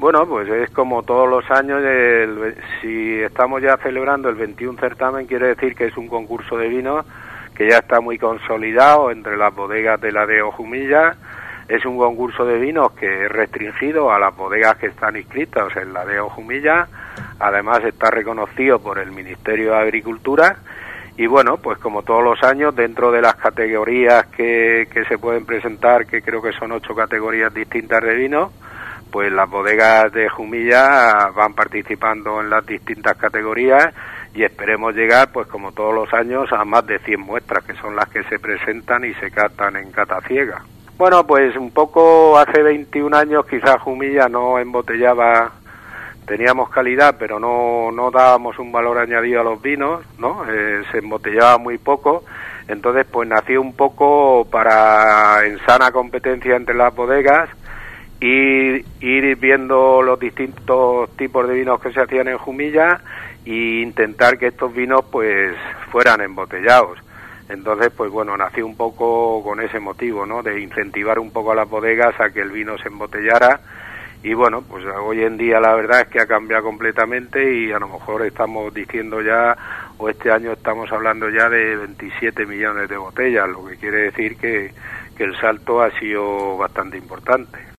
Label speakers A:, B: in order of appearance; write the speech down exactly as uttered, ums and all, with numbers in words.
A: Bueno, pues es como todos los años, el, si estamos ya celebrando el veintiuno certamen, quiere decir que es un concurso de vinos que ya está muy consolidado entre las bodegas de la Dehesa Jumilla. Es un concurso de vinos que es restringido a las bodegas que están inscritas en la Dehesa Jumilla. Además está reconocido por el Ministerio de Agricultura. Y bueno, pues como todos los años, dentro de las categorías que, que se pueden presentar, que creo que son ocho categorías distintas de vinos, pues las bodegas de Jumilla van participando en las distintas categorías y esperemos llegar, pues como todos los años, a más de cien muestras, que son las que se presentan y se catan en cata ciega. Bueno, pues un poco hace veintiún años quizás Jumilla no embotellaba, teníamos calidad, pero no, no dábamos un valor añadido a los vinos, ¿no? Eh, se embotellaba muy poco, entonces pues nació un poco para, en sana competencia entre las bodegas, y ir viendo los distintos tipos de vinos que se hacían en Jumilla e intentar que estos vinos pues fueran embotellados. Entonces, pues bueno, nació un poco con ese motivo, ¿no? De incentivar un poco a las bodegas a que el vino se embotellara. Y bueno, pues hoy en día la verdad es que ha cambiado completamente y a lo mejor estamos diciendo ya, o este año estamos hablando ya de veintisiete millones de botellas, lo que quiere decir que, que el salto ha sido bastante importante.